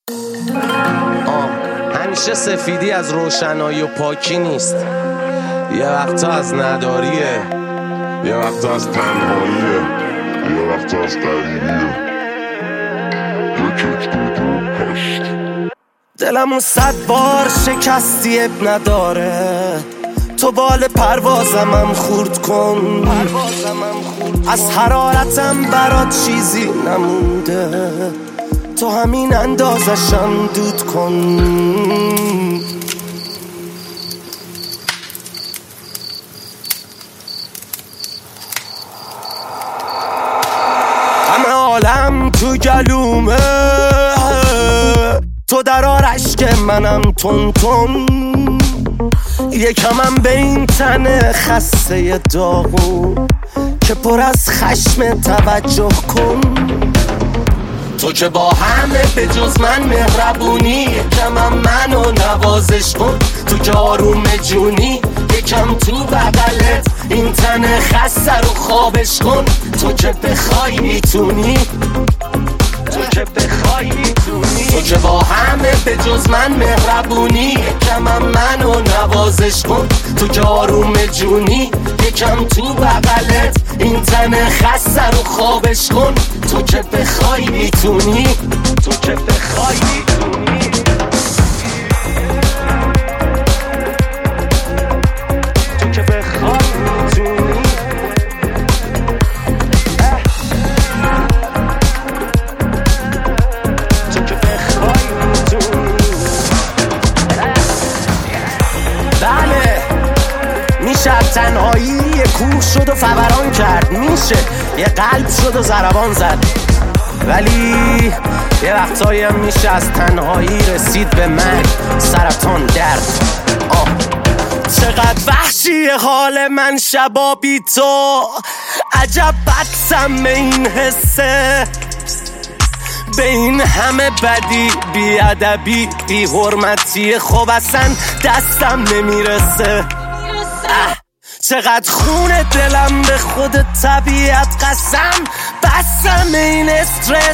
همیشه سفیدی از روشنایی و پاکی نیست، یه وقتا از نداریه، یه وقتا از تنهاییه، یه وقتا از غریبیه. دلمو 100 بار شکستی اب نداره، تو بال پروازمم خورد کن، از حرارتم برات چیزی نمونده، تو همین اندازشم دود کن. همه عالم تو گلومه، تو در آرش که منم تون تون، یکمم به این تن خسته داغون که پر از خشم توجه کن. تو که با همه به جز من مهربونی، یکمم منو نوازش کن. تو که آروم جونی، یکم تو بغلت این تن خسته رو خوابش کن. تو که بخوای میتونی، تو که بخوای میتونی، تو که با همه به جز من مهربونی، یکمم منو نوازش کن. تو که آروم جونی، یکم تو بغلت این تن خسته رو خوابش کن. تو که بخوای میتونی، تو که بخوای میتونی. تو که بخوای میتونی. تو که بخوای میتونی. بله میشه تنهایی یه کوه شد و فوران کرد، میشه یه قلب شد و ضربان زد، ولی یه وقتایی هم میشه از تنهایی رسید به مرگ، سرطان، درد. چقدر وحشی حال من شبا بی تو، عجب بدسم به این حسه، به این همه بدی، بی ادبی، بی حرمتی، خب اصلا دستم نمیرسه. چقدر خون دلم به خود طبیعت قسم، بسم این استرس.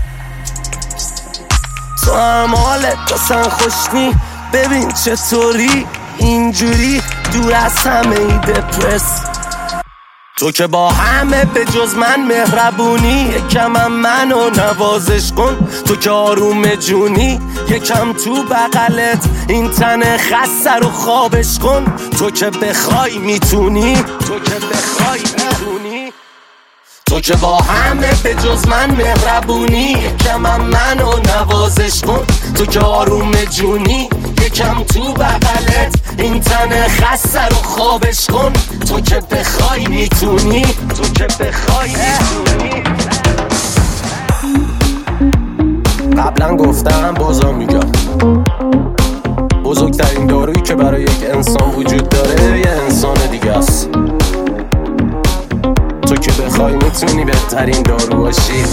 تو هم حالت اصلا خوشنی، ببین چطوری اینجوری دور از همه ای دپرس. تو که با همه به جز من مهربونی، یکمم منو نوازش کن. تو که آروم جونی، یکم تو بغلت این تن خسته رو خوابش کن. تو که بخوای میتونی، تو که بخوای میتونی. تو که با همه به جز من مهربونی، یکمم منو نوازش کن. تو که آروم جونی، یکم تو بغلت این تن خسته رو خوابش کن. تو که بخوای میتونی، تو که بخوای میتونی. قبلا گفتم بازم میگم، بزرگترین دارویی که برای یک انسان وجود داره یه انسان دیگه است. تو که بخوای میتونی بهترین دارو باشی.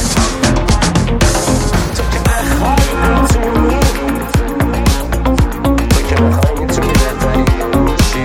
تو که بخوای میتونی، تو که بخوای میتونی بهترین دارو باشی.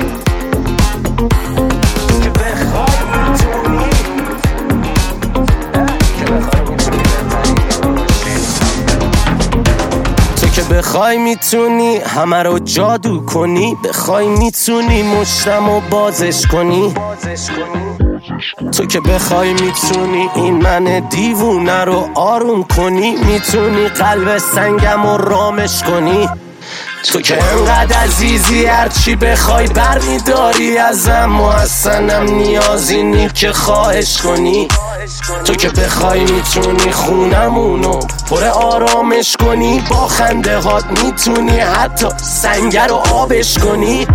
تو که بخوای میتونی، تو که بخوای میتونی بهترین دارو باشی. تو که بخوای میتونی همه رو جادو کنی، بخوای میتونی مشتمو بازش کنی. تو که بخوای میتونی این من دیوونه رو آروم کنی، میتونی قلب سنگم رو رامش کنی. تو که انقدر عزیزی هرچی بخوای برمیداری ازم و اصلا نیازی نی که خواهش کنی. تو که بخوای میتونی خونمونو پر آرامش کنی، با خنده هات میتونی حتی سنگ رو آبش کنی.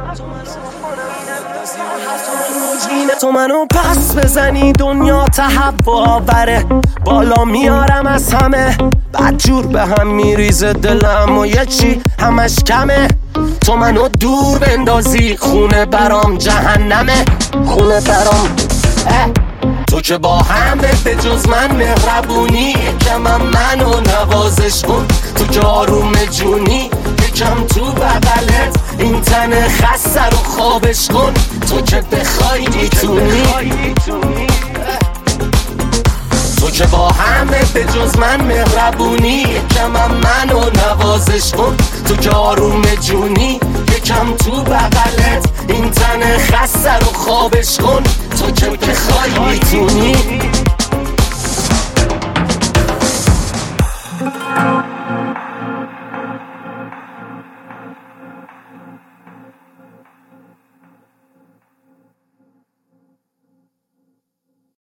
تو منو پس بزنی دنیا تهوع آوره، بالا میارم از همه، بدجور به هم میریزه دلم و یه چی همش کمه. تو منو دور بندازی خونه برام جهنمه، خونه برام. تو که با همه به جز من مهربونی، یکمم منو نوازش کن. تو که آروم جونی، یکم تو بغلت این تن خسته رو خوابش کن. تو که بخوای میتونی، تو که با همه به جز من مهربونی، یکمم منو نوازش کن. تو که آروم جونی، یکم تو بغلت این تن خسته رو خوابش کن.